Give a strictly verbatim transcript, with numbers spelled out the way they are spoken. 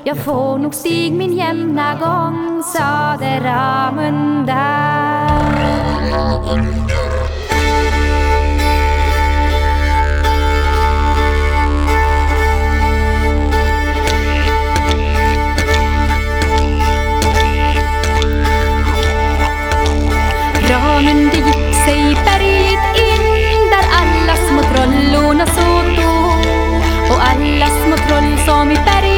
Jag får nog stig min jämna gång, sade Ramunda.